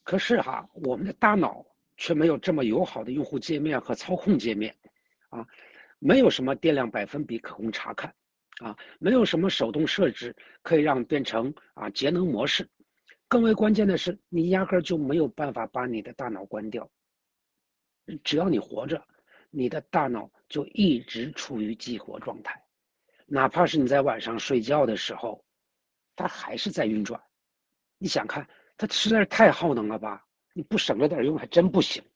可是哈，我们的大脑却没有这么友好的用户界面和操控界面啊，没有什么电量百分比可供查看啊，没有什么手动设置可以让变成节能模式。更为关键的是，你压根就没有办法把你的大脑关掉。只要你活着，你的大脑就一直处于激活状态，哪怕是你在晚上睡觉的时候，它还是在运转。你想看，它实在是太耗能了吧？你不省着点用还真不行。